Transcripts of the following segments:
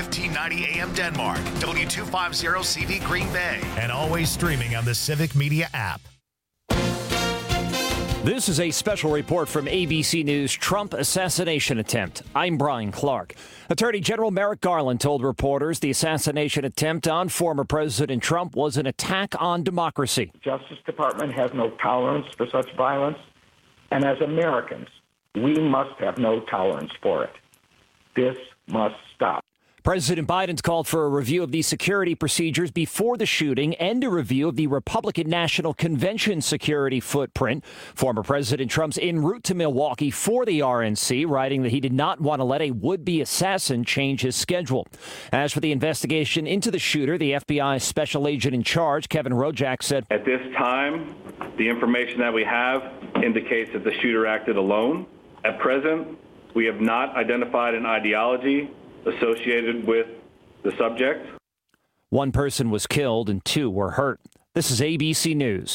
1590 AM Denmark, W250CV Green Bay, and always streaming on the Civic Media app. This is a special report from ABC News Trump assassination attempt. I'm Brian Clark. Attorney General Merrick Garland told reporters the assassination attempt on former President Trump was an attack on democracy. The Justice Department has no tolerance for such violence, and as Americans, we must have no tolerance for it. This must stop. President Biden's called for a review of the security procedures before the shooting and a review of the Republican National Convention security footprint. Former President Trump's en route to Milwaukee for the RNC, writing that he did not want to let a would-be assassin change his schedule. As for the investigation into the shooter, the FBI special agent in charge, Kevin Rojak, said, "At this time, the information that we have indicates that the shooter acted alone. At present, we have not identified an ideology associated with the subject." One person was killed and 2 were hurt. This is ABC News.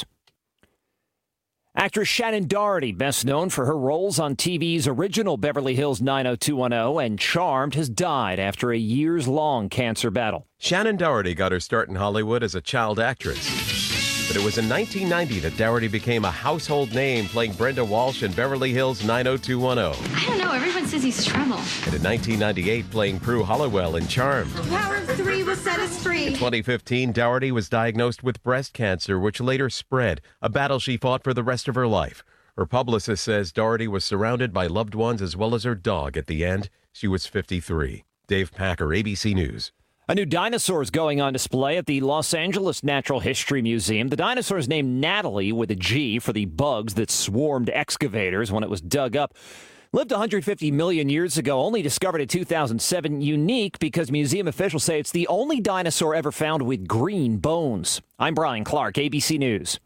Actress Shannon Doherty, best known for her roles on TV's original Beverly Hills 90210 and Charmed, has died after a years-long cancer battle. Shannon Doherty got her start in Hollywood as a child actress. But it was in 1990 that Doherty became a household name, playing Brenda Walsh in Beverly Hills 90210. I don't know, everyone says he's trouble. And in 1998, playing Prue Hollowell in Charmed. The power of 3 will set us free. In 2015, Doherty was diagnosed with breast cancer, which later spread, a battle she fought for the rest of her life. Her publicist says Doherty was surrounded by loved ones as well as her dog at the end. She was 53. Dave Packer, ABC News. A new dinosaur is going on display at the Los Angeles Natural History Museum. The dinosaur is named Natalie with a G for the bugs that swarmed excavators when it was dug up. Lived 150 million years ago, only discovered in 2007. Unique because museum officials say it's the only dinosaur ever found with green bones. I'm Brian Clark, ABC News.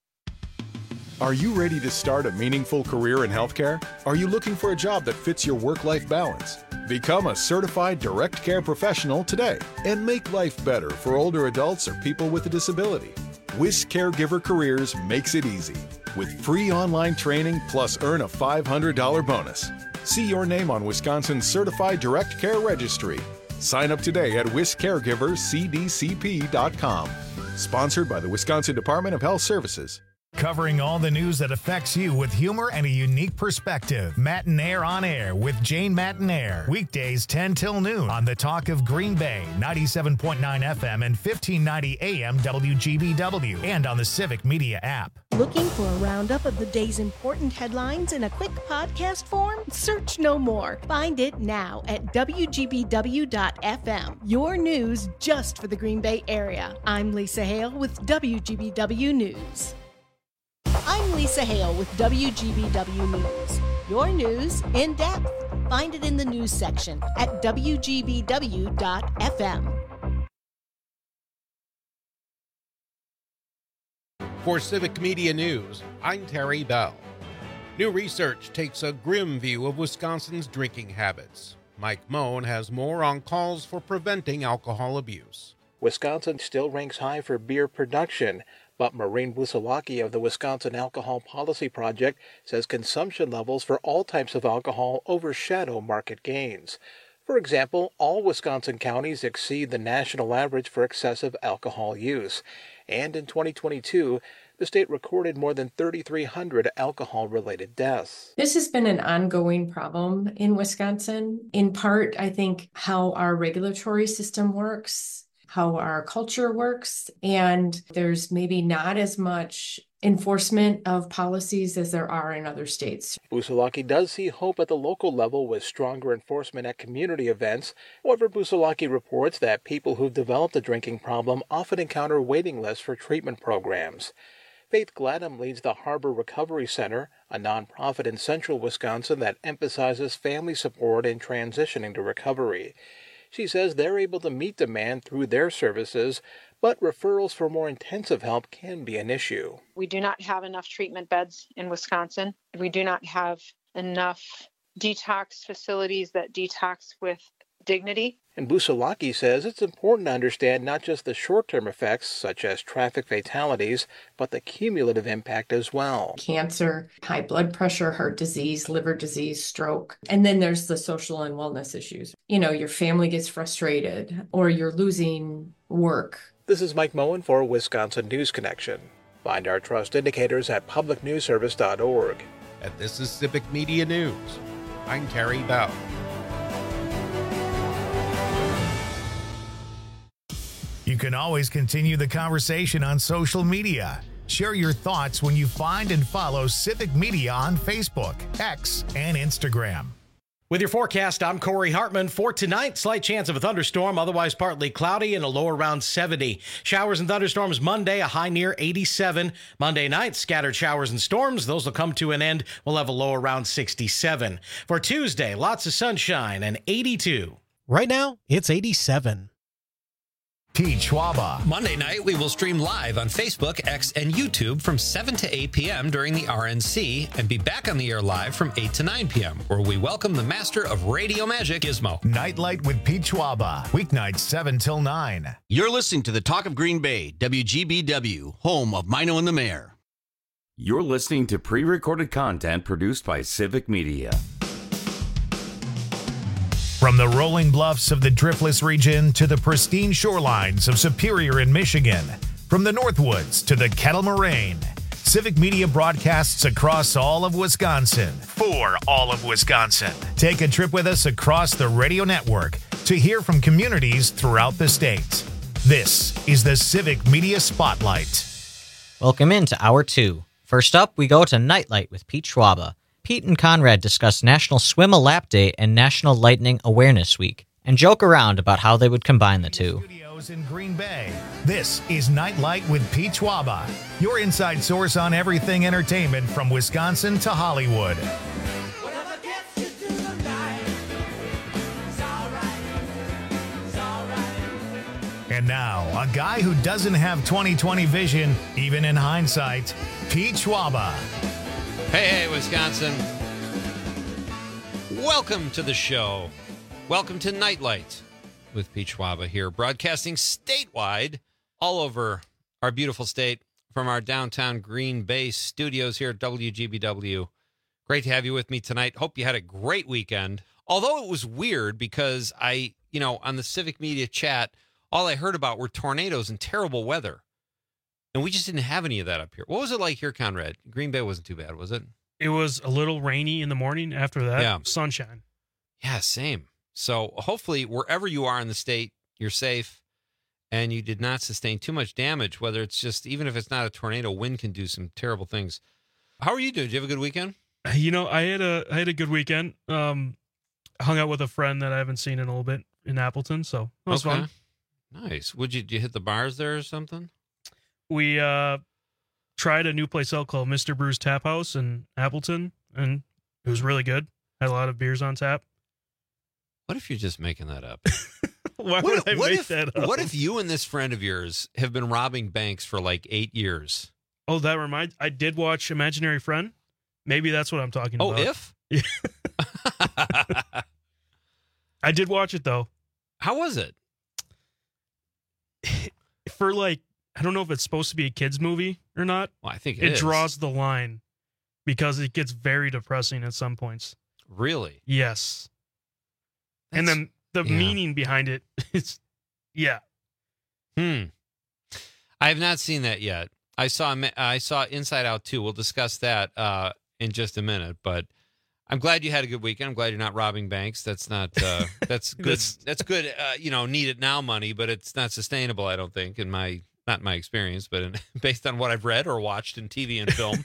Are you ready to start a meaningful career in healthcare? Are you looking for a job that fits your work-life balance? Become a certified direct care professional today and make life better for older adults or people with a disability. WIS Caregiver Careers makes it easy with free online training plus earn a $500 bonus. See your name on Wisconsin's Certified Direct Care Registry. Sign up today at wiscaregivercdcp.com. Sponsored by the Wisconsin Department of Health Services. Covering all the news that affects you with humor and a unique perspective. Matinaire on Air with Jane Matinaire. Weekdays 10 till noon on the Talk of Green Bay, 97.9 FM and 1590 AM WGBW, and on the Civic Media app. Looking for a roundup of the day's important headlines in a quick podcast form? Search no more. Find it now at WGBW.FM. Your news just for the Green Bay area. I'm Lisa Hale with WGBW News. I'm Lisa Hale with WGBW News. Your news in depth. Find it in the news section at WGBW.FM. For Civic Media News, I'm Terry Bell. New research takes a grim view of Wisconsin's drinking habits. Mike Moan has more on calls for preventing alcohol abuse. Wisconsin still ranks high for beer production, but Maureen Busawaki of the Wisconsin Alcohol Policy Project says consumption levels for all types of alcohol overshadow market gains. For example, all Wisconsin counties exceed the national average for excessive alcohol use. And in 2022, the state recorded more than 3,300 alcohol-related deaths. This has been an ongoing problem in Wisconsin. In part, I think how our regulatory system works, how our culture works, and there's maybe not as much enforcement of policies as there are in other states. Busawaki does see hope at the local level with stronger enforcement at community events. However, Busawaki reports that people who've developed a drinking problem often encounter waiting lists for treatment programs. Faith Gladham leads the Harbor Recovery Center, a nonprofit in central Wisconsin that emphasizes family support in transitioning to recovery. She says they're able to meet demand through their services, but referrals for more intensive help can be an issue. We do not have enough treatment beds in Wisconsin. We do not have enough detox facilities that detox with dignity. And Busolaki says it's important to understand not just the short-term effects, such as traffic fatalities, but the cumulative impact as well. Cancer, high blood pressure, heart disease, liver disease, stroke. And then there's the social and wellness issues. Your family gets frustrated or you're losing work. This is Mike Moen for Wisconsin News Connection. Find our trust indicators at publicnewsservice.org. And this is Civic Media News. I'm Terry Bell. You can always continue the conversation on social media. Share your thoughts when you find and follow Civic Media on Facebook, X, and Instagram. With your forecast, I'm Corey Hartman. For tonight, slight chance of a thunderstorm, otherwise partly cloudy and a low around 70. Showers and thunderstorms Monday, a high near 87. Monday night, scattered showers and storms. Those will come to an end. We'll have a low around 67. For Tuesday, lots of sunshine and 82. Right now, it's 87. Pete Schwaba. Monday night, we will stream live on Facebook, X, and YouTube from 7 to 8 p.m. during the RNC and be back on the air live from 8 to 9 p.m., where we welcome the master of radio magic, Gizmo. Nightlight with Pete Schwaba. Weeknights 7 till 9. You're listening to the Talk of Green Bay, WGBW, home of Mino and the Mayor. You're listening to pre-recorded content produced by Civic Media. From the rolling bluffs of the Driftless region to the pristine shorelines of Superior in Michigan, from the Northwoods to the Kettle Moraine, Civic Media broadcasts across all of Wisconsin for all of Wisconsin. Take a trip with us across the radio network to hear from communities throughout the state. This is the Civic Media Spotlight. Welcome into Hour 2. First up, we go to Nightlight with Pete Schwaba. Pete and Conrad discuss National Swim a Lap Day and National Lightning Awareness Week, and joke around about how they would combine the two. Studios in Green Bay. This is Nightlight with Pete Schwaba, your inside source on everything entertainment from Wisconsin to Hollywood. And now, a guy who doesn't have 20/20 vision, even in hindsight, Pete Schwaba. Hey, Wisconsin. Welcome to the show. Welcome to Nightlight with Pete Schwaba here, broadcasting statewide all over our beautiful state from our downtown Green Bay studios here at WGBW. Great to have you with me tonight. Hope you had a great weekend. Although it was weird because on the Civic Media chat, all I heard about were tornadoes and terrible weather. And we just didn't have any of that up here. What was it like here, Conrad? Green Bay wasn't too bad, was it? It was a little rainy in the morning. After that, yeah. Sunshine. Yeah, same. So hopefully wherever you are in the state, you're safe and you did not sustain too much damage, whether it's just, even if it's not a tornado, wind can do some terrible things. How are you doing? Did you have a good weekend? I had a good weekend. Hung out with a friend that I haven't seen in a little bit in Appleton, so it was fun. Nice. Did you hit the bars there or something? We tried a new place out called Mr. Brew's Tap House in Appleton, and it was really good. Had a lot of beers on tap. What if you're just making that up? Why would I make that up? What if you and this friend of yours have been robbing banks for like 8 years? Oh, that reminds. I did watch Imaginary Friend. Maybe that's what I'm talking about. Oh, if? Yeah. I did watch it, though. How was it? For I don't know if it's supposed to be a kid's movie or not. Well, I think it draws the line because it gets very depressing at some points. Really? Yes. And then the meaning behind it is, yeah. I have not seen that yet. I saw Inside Out 2. We'll discuss that in just a minute, but I'm glad you had a good weekend. I'm glad you're not robbing banks. That's not that's good. That's good. Need it now money, but it's not sustainable. I don't think not my experience, but based on what I've read or watched in TV and film.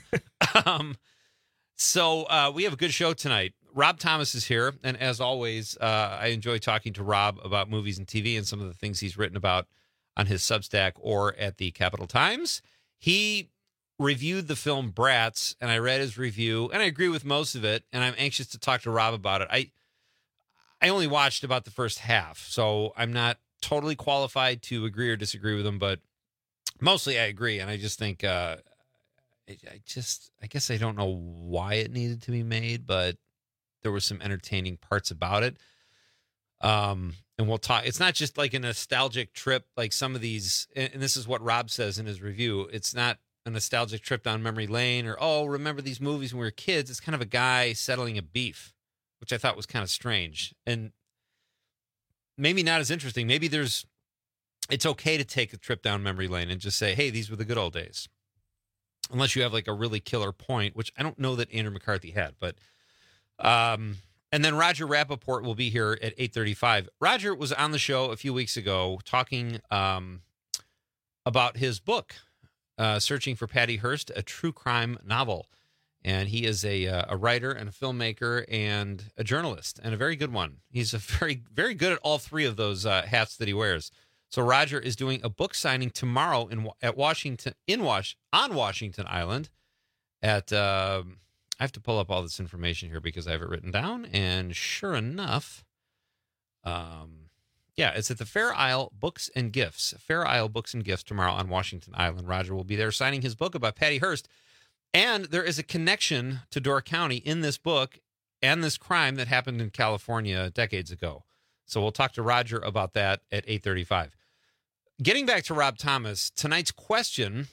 So we have a good show tonight. Rob Thomas is here, and as always, I enjoy talking to Rob about movies and TV and some of the things he's written about on his Substack or at the Capital Times. He reviewed the film Bratz, and I read his review, and I agree with most of it, and I'm anxious to talk to Rob about it. I only watched about the first half, so I'm not totally qualified to agree or disagree with him, but mostly I agree, and I just think I guess I don't know why it needed to be made, but there were some entertaining parts about it. And we'll talk. It's not just like a nostalgic trip like some of these, and this is what Rob says in his review. It's not a nostalgic trip down memory lane or, oh, remember these movies when we were kids. It's kind of a guy settling a beef, which I thought was kind of strange. And maybe not as interesting. Maybe it's okay to take a trip down memory lane and just say, hey, these were the good old days. Unless you have like a really killer point, which I don't know that Andrew McCarthy had, but, and then Roger Rappaport will be here at 8:35. Roger was on the show a few weeks ago talking about his book, Searching for Patty Hearst, a true crime novel. And he is a writer and a filmmaker and a journalist, and a very good one. He's a very, very good at all three of those hats that he wears. So Roger is doing a book signing tomorrow on Washington Island at I have to pull up all this information here because I have it written down. And sure enough, it's at the Fair Isle Books and Gifts. Fair Isle Books and Gifts tomorrow on Washington Island. Roger will be there signing his book about Patty Hearst. And there is a connection to Door County in this book and this crime that happened in California decades ago. So we'll talk to Roger about that at 8:35. Getting back to Rob Thomas, tonight's question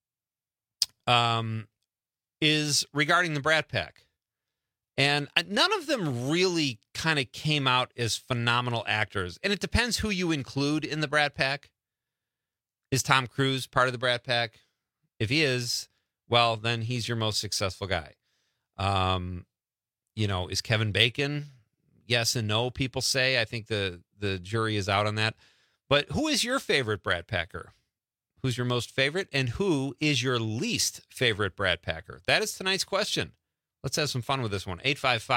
is regarding the Brat Pack. And none of them really kind of came out as phenomenal actors. And it depends who you include in the Brat Pack. Is Tom Cruise part of the Brat Pack? If he is, well, then he's your most successful guy. Is Kevin Bacon? Yes and no, people say. I think the jury is out on that. But who is your favorite Brat Packer? Who's your most favorite? And who is your least favorite Brat Packer? That is tonight's question. Let's have some fun with this one.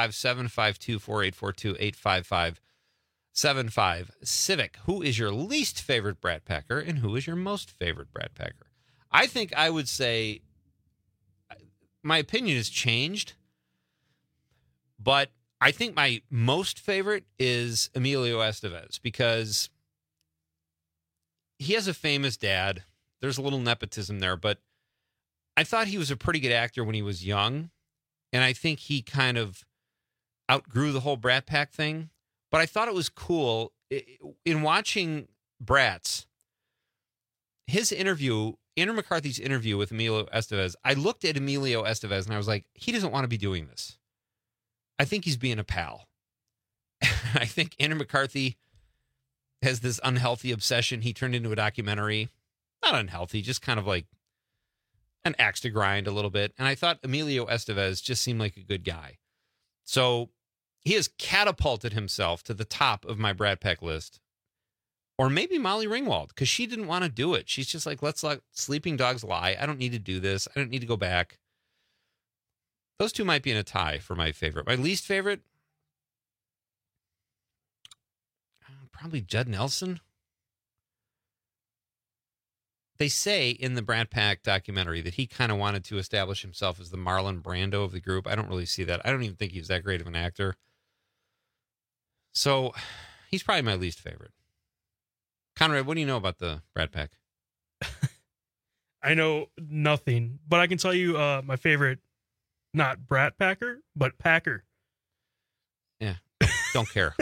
855-752-4842, 855-75-CIVIC. Who is your least favorite Brat Packer? And who is your most favorite Brat Packer? I think I would say my opinion has changed, but I think my most favorite is Emilio Estevez because he has a famous dad. There's a little nepotism there, but I thought he was a pretty good actor when he was young, and I think he kind of outgrew the whole Brat Pack thing. But I thought it was cool in watching Bratz, his interview, Andrew McCarthy's interview with Emilio Estevez. I looked at Emilio Estevez and I was like, he doesn't want to be doing this. I think he's being a pal. I think Andrew McCarthy has this unhealthy obsession. He turned into a documentary. Not unhealthy, just kind of like an axe to grind a little bit. And I thought Emilio Estevez just seemed like a good guy. So he has catapulted himself to the top of my Brat Pack list. Or maybe Molly Ringwald, because she didn't want to do it. She's just like, let's let sleeping dogs lie. I don't need to do this. I don't need to go back. Those two might be in a tie for my favorite. My least favorite? Probably Judd Nelson. They say in the Brat Pack documentary that he kind of wanted to establish himself as the Marlon Brando of the group. I don't really see that. I don't even think he was that great of an actor. So he's probably my least favorite. Conrad, what do you know about the Brat Pack? I know nothing, but I can tell you my favorite, not Brat Packer, but Packer. Yeah, don't care.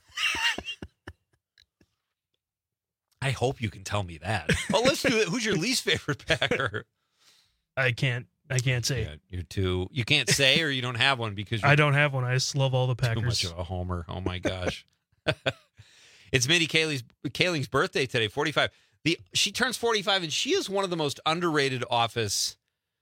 I hope you can tell me that. Well, let's do it. Who's your least favorite Packer? I can't say. Yeah, you can't say, or you don't have one because I don't have one. I just love all the Packers. Too much of a homer. Oh my gosh. It's Mindy Kaling's birthday today, 45. She turns 45, and she is one of the most underrated Office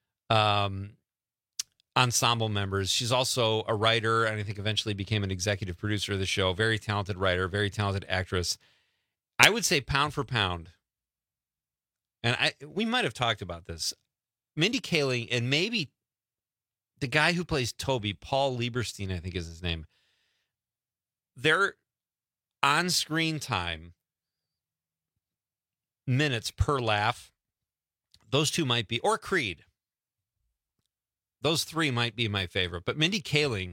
ensemble members. She's also a writer, and I think eventually became an executive producer of the show. Very talented writer, very talented actress. I would say pound for pound, and we might have talked about this, Mindy Kaling and maybe the guy who plays Toby, Paul Lieberstein, I think is his name, their on-screen time, minutes per laugh, those two might be, or Creed. Those three might be my favorite. But Mindy Kaling,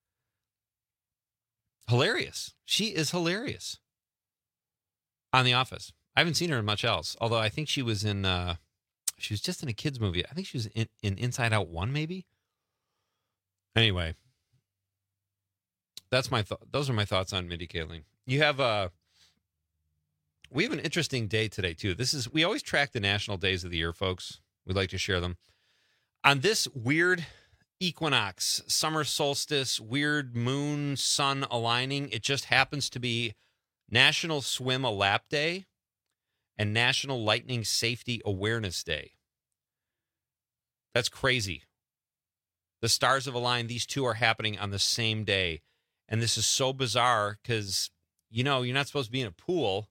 hilarious. She is hilarious on The Office. I haven't seen her in much else, although I think she was in, she was just in a kid's movie. I think she was in Inside Out 1, maybe? Anyway, that's those are my thoughts on Mindy Kaling. we have an interesting day today, too. We always track the national days of the year, folks. We'd like to share them. On this weird equinox, summer solstice, weird moon, sun aligning, it just happens to be National Swim a Lap Day and National Lightning Safety Awareness Day. That's crazy. The stars have aligned. These two are happening on the same day. And this is so bizarre because, you're not supposed to be in a pool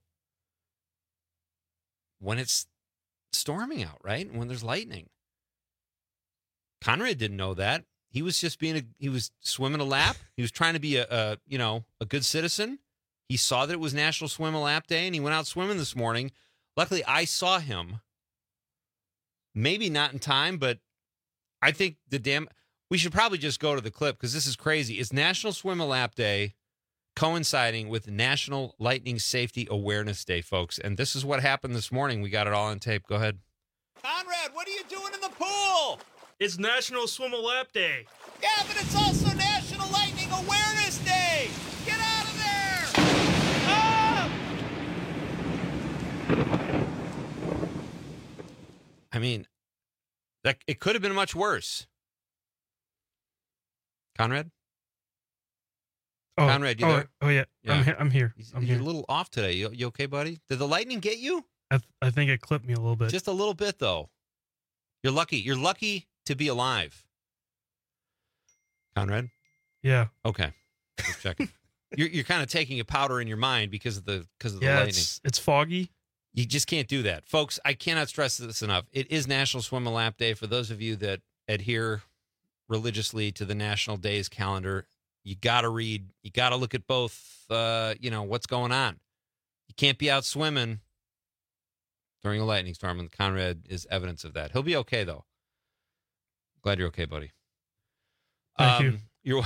when it's storming out, right? When there's lightning. Conrad didn't know that. He was just he was swimming a lap. He was trying to be a good citizen. He saw that it was National Swim a Lap Day and he went out swimming this morning. Luckily, I saw him. Maybe not in time, but I think we should probably just go to the clip because this is crazy. It's National Swim a Lap Day coinciding with National Lightning Safety Awareness Day, folks. And this is what happened this morning. We got it all on tape. Go ahead. Conrad, what are you doing in the pool? It's National Swim a Lap Day. Yeah, but it's also National Lightning Awareness Day. Get out of there! Ah! I mean, it could have been much worse. Conrad? Conrad, you there? Oh, yeah. I'm here. You're a little off today. You okay, buddy? Did the lightning get you? I think it clipped me a little bit. Just a little bit, though. You're lucky. You're lucky to be alive. Conrad? Yeah. Okay. Just checking. You're kind of taking a powder in your mind because of the lightning. It's foggy. You just can't do that. Folks, I cannot stress this enough. It is National Swim a Lap Day. For those of you that adhere religiously to the national days calendar, you got to read. You got to look at both, what's going on. You can't be out swimming during a lightning storm, and Conrad is evidence of that. He'll be okay, though. Glad you're okay, buddy. Thank you.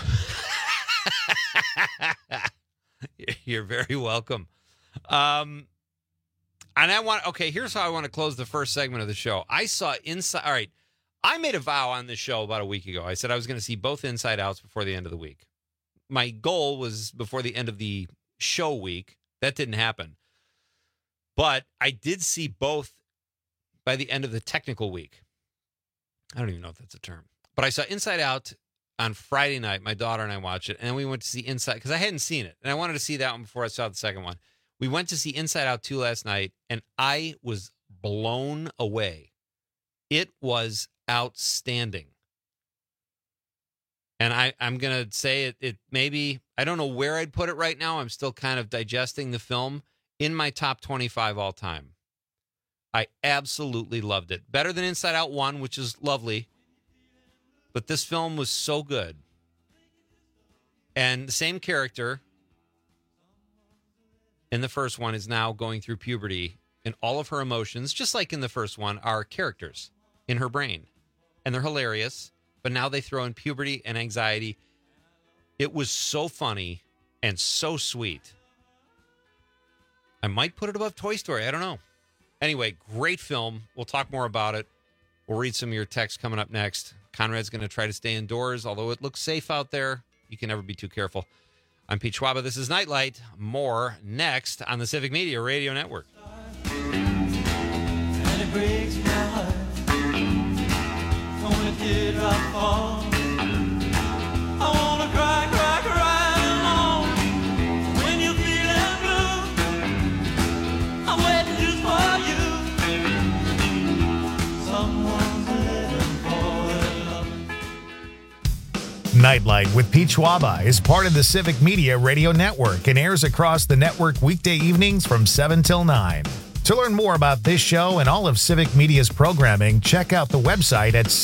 You're very welcome. And here's how I want to close the first segment of the show. I saw Inside. All right. I made a vow on this show about a week ago. I said I was going to see both Inside Outs before the end of the week. My goal was before the end of the show week. That didn't happen. But I did see both by the end of the technical week. I don't even know if that's a term. But I saw Inside Out on Friday night. My daughter and I watched it. And then we went to see Inside, because I hadn't seen it. And I wanted to see that one before I saw the second one. We went to see Inside Out 2 last night, and I was blown away. It was outstanding. And I'm going to say it maybe, I don't know where I'd put it right now. I'm still kind of digesting the film. In my top 25 all time. I absolutely loved it. Better than Inside Out 1, which is lovely. But this film was so good. And the same character in the first one is now going through puberty, and all of her emotions, just like in the first one, are characters in her brain. And they're hilarious, but now they throw in puberty and anxiety. It was so funny and so sweet. I might put it above Toy Story. I don't know. Anyway, great film. We'll talk more about it. We'll read some of your texts coming up next. Conrad's going to try to stay indoors, although it looks safe out there. You can never be too careful. I'm Pete Schwaba. This is Nightlight. More next on the Civic Media Radio Network. And it breaks my heart when a teardrop falls. I want to cry, cry, cry alone. When you're feeling blue, I'm waiting just for you. Someone's living for love. Nightlight with Pete Schwaba is part of the Civic Media Radio Network and airs across the network weekday evenings from 7 till 9. To learn more about this show and all of Civic Media's programming, check out the website at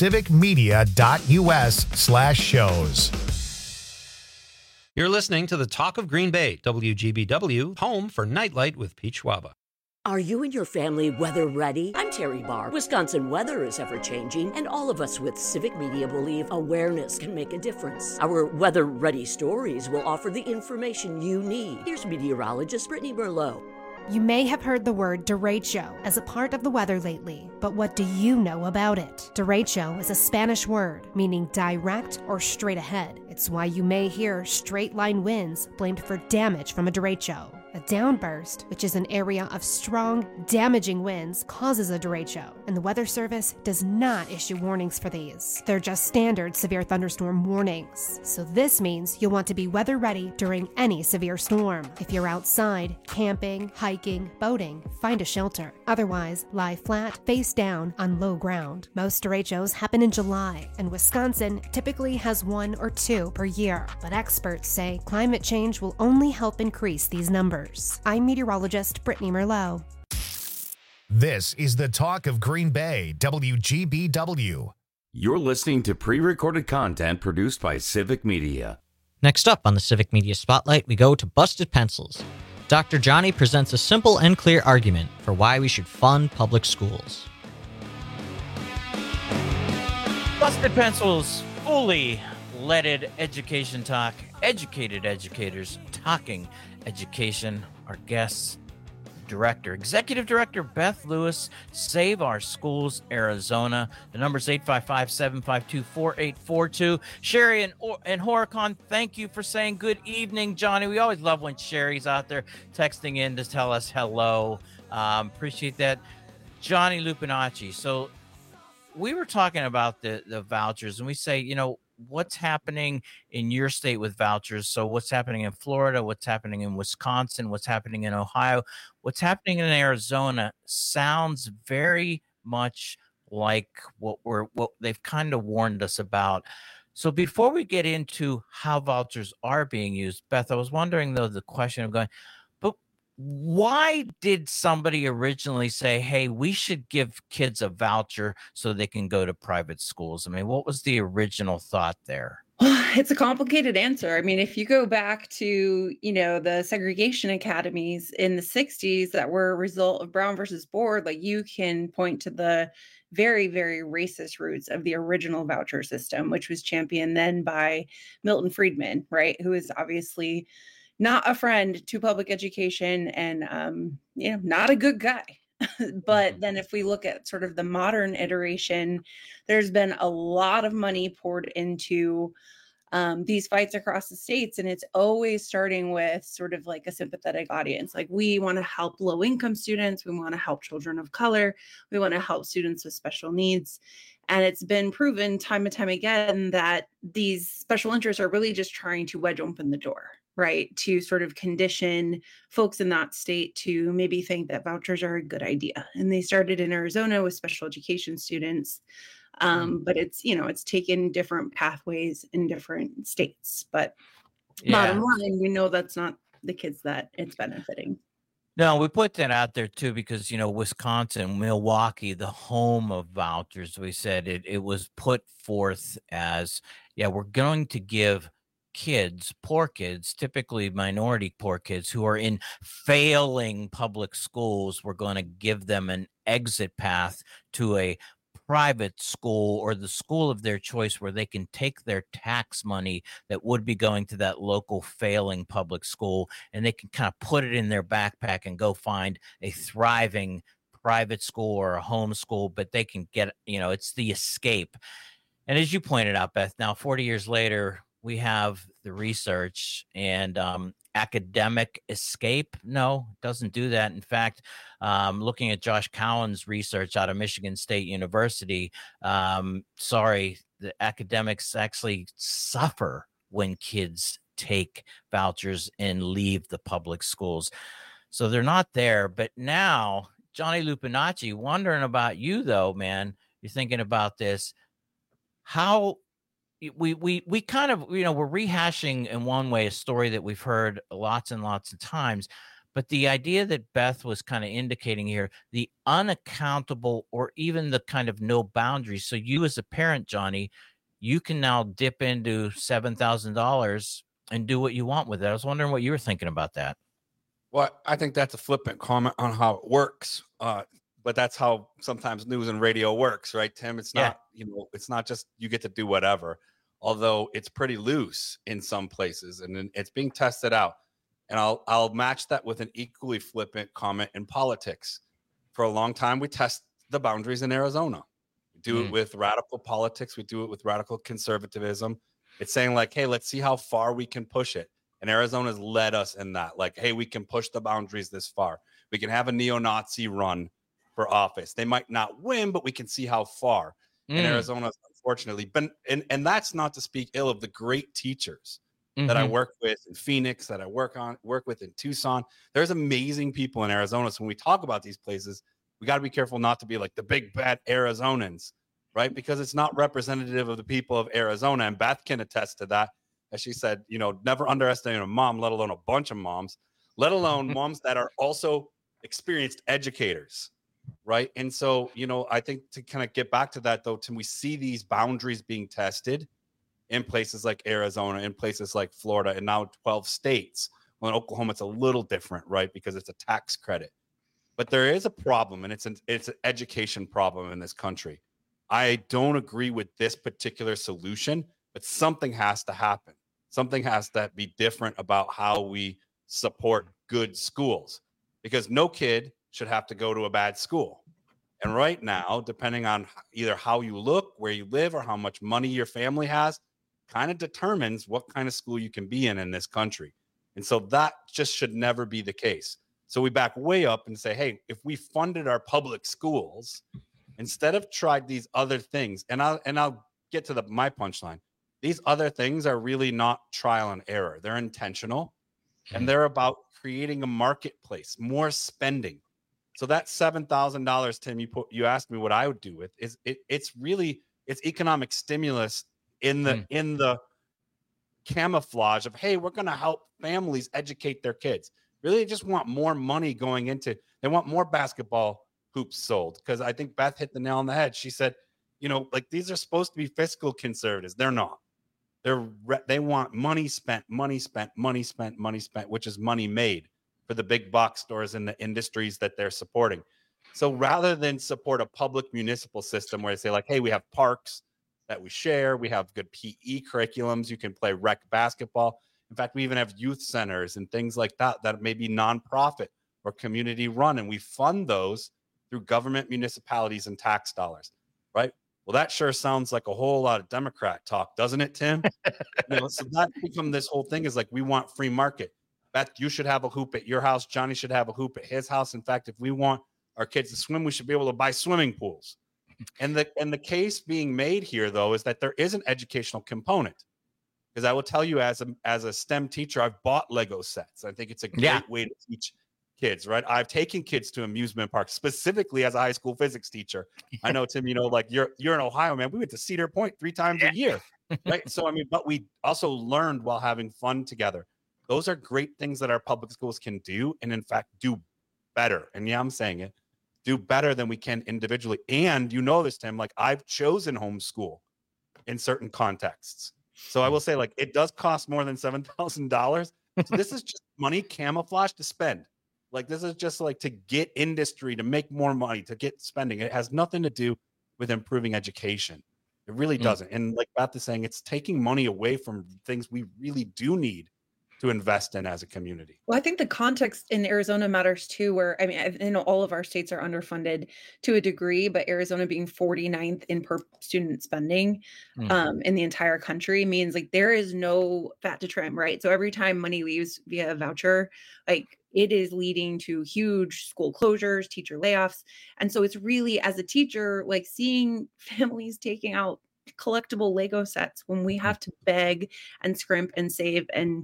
civicmedia.us/shows. You're listening to the Talk of Green Bay, WGBW, home for Nightlight with Pete Schwaba. Are you and your family weather ready? I'm Terry Barr. Wisconsin weather is ever-changing, and all of us with Civic Media believe awareness can make a difference. Our weather-ready stories will offer the information you need. Here's meteorologist Brittany Merlot. You may have heard the word derecho as a part of the weather lately, but what do you know about it? Derecho is a Spanish word meaning direct or straight ahead. It's why you may hear straight line winds blamed for damage from a derecho. A downburst, which is an area of strong, damaging winds, causes a derecho, and the Weather Service does not issue warnings for these. They're just standard severe thunderstorm warnings. So this means you'll want to be weather ready during any severe storm. If you're outside, camping, hiking, boating, find a shelter. Otherwise, lie flat, face down, on low ground. Most derechos happen in July, and Wisconsin typically has 1 or 2 per year. But experts say climate change will only help increase these numbers. I'm meteorologist Brittany Merlot. This is the Talk of Green Bay, WGBW. You're listening to pre-recorded content produced by Civic Media. Next up on the Civic Media Spotlight, we go to Busted Pencils. Dr. Johnny presents a simple and clear argument for why we should fund public schools. Busted Pencils, fully leaded education talk, educated educators talking education. Our guest director, executive director Beth Lewis, Save Our Schools Arizona. The number's 855-752-4842. Sherry and Horicon, thank you for saying good evening, Johnny. We always love when Sherry's out there texting in to tell us hello. Appreciate that. Johnny Lupinacci. So we were talking about the vouchers, and we say, you know, what's happening in your state with vouchers? So what's happening in Florida, what's happening in Wisconsin, what's happening in Ohio, what's happening in Arizona sounds very much like what they've kind of warned us about. So before we get into how vouchers are being used, Beth, I was wondering though, the question of going, but why did somebody originally say, hey, we should give kids a voucher so they can go to private schools? I mean, what was the original thought there? It's a complicated answer. I mean, if you go back to, the segregation academies in the 60s that were a result of Brown versus Board, like you can point to the very, very racist roots of the original voucher system, which was championed then by Milton Friedman, right? Who is obviously not a friend to public education and, not a good guy. But then if we look at sort of the modern iteration, there's been a lot of money poured into these fights across the states. And it's always starting with sort of like a sympathetic audience. Like we want to help low income students. We want to help children of color. We want to help students with special needs. And it's been proven time and time again that these special interests are really just trying to wedge open the door, right? To sort of condition folks in that state to maybe think that vouchers are a good idea. And they started in Arizona with special education students. But it's taken different pathways in different states. But bottom line, we know that's not the kids that it's benefiting. No, we put that out there too, because, Wisconsin, Milwaukee, the home of vouchers, we said it was put forth as, we're going to give kids, poor kids, typically minority poor kids who are in failing public schools, we're going to give them an exit path to a private school or the school of their choice where they can take their tax money that would be going to that local failing public school and they can kind of put it in their backpack and go find a thriving private school or a home school, but they can get, it's the escape. And as you pointed out, Beth, now 40 years later, we have the research and academic escape. No, it doesn't do that. In fact, looking at Josh Cowan's research out of Michigan State University, the academics actually suffer when kids take vouchers and leave the public schools. So they're not there. But now, Johnny Lupinacci, wondering about you though, man, you're thinking about this, how we kind of, we're rehashing in one way a story that we've heard lots and lots of times, but the idea that Beth was kind of indicating here, the unaccountable or even the kind of no boundaries. So you as a parent, Johnny, you can now dip into $7,000 and do what you want with it. I was wondering what you were thinking about that. Well, I think that's a flippant comment on how it works. But that's how sometimes news and radio works, right, Tim? It's not, it's not just you get to do whatever, although it's pretty loose in some places and it's being tested out. And I'll match that with an equally flippant comment in politics. For a long time, we test the boundaries in Arizona. We do it with radical politics. We do it with radical conservatism. It's saying like, hey, let's see how far we can push it. And Arizona's led us in that. Like, hey, we can push the boundaries this far. We can have a neo-Nazi run for office. They might not win, but we can see how far. And Arizona's unfortunately been, and that's not to speak ill of the great teachers that I work with in Phoenix, that I work with in Tucson. There's amazing people in Arizona. So when we talk about these places, we got to be careful not to be like the big bad Arizonans, right? Because it's not representative of the people of Arizona. And Beth can attest to that. As she said, never underestimate a mom, let alone a bunch of moms, let alone moms that are also experienced educators, right? And so, I think to kind of get back to that, though, Tim, we see these boundaries being tested in places like Arizona, in places like Florida, and now 12 states. Well, in Oklahoma, it's a little different, right? Because it's a tax credit. But there is a problem, and it's an education problem in this country. I don't agree with this particular solution, but something has to happen. Something has to be different about how we support good schools, because no kid should have to go to a bad school. And right now, depending on either how you look, where you live, or how much money your family has, kind of determines what kind of school you can be in this country. And so that just should never be the case. So we back way up and say, hey, if we funded our public schools, instead of tried these other things, and I'll get to my punchline. These other things are really not trial and error. They're intentional, and they're about creating a marketplace, more spending. So that $7,000, Tim, you asked me what I would do with it's economic stimulus in the camouflage of, hey, we're going to help families educate their kids. Really, they just want more money going into. They want more basketball hoops sold, because I think Beth hit the nail on the head. She said, like, these are supposed to be fiscal conservatives. They're not. They want money spent, which is money made for the big box stores and the industries that they're supporting. So rather than support a public municipal system where they say like, hey, we have parks that we share, we have good PE curriculums, you can play rec basketball. In fact, we even have youth centers and things like that may be nonprofit or community run, and we fund those through government, municipalities, and tax dollars, right? Well, that sure sounds like a whole lot of Democrat talk, doesn't it, Tim? So that become this whole thing is like, we want free market. Beth, you should have a hoop at your house. Johnny should have a hoop at his house. In fact, if we want our kids to swim, we should be able to buy swimming pools. And the case being made here, though, is that there is an educational component. Because I will tell you, as a STEM teacher, I've bought Lego sets. I think it's a great way to teach kids, right? I've taken kids to amusement parks, specifically as a high school physics teacher. I know, Tim, like you're in Ohio, man. We went to Cedar Point 3 times a year, right? So, but we also learned while having fun together. Those are great things that our public schools can do, and in fact, do better. And yeah, I'm saying it, do better than we can individually. And you know this, Tim, like I've chosen homeschool in certain contexts. So I will say, like, it does cost more than $7,000. So this is just money camouflage to spend. Like, this is just like to get industry, to make more money, to get spending. It has nothing to do with improving education. It really doesn't. And like Beth is saying, it's taking money away from things we really do need to invest in as a community. Well, I think the context in Arizona matters too, where, I know all of our states are underfunded to a degree, but Arizona being 49th in per student spending in the entire country means like there is no fat to trim, right? So every time money leaves via a voucher, like it is leading to huge school closures, teacher layoffs. And so it's really, as a teacher, like seeing families taking out collectible Lego sets when we have to beg and scrimp and save and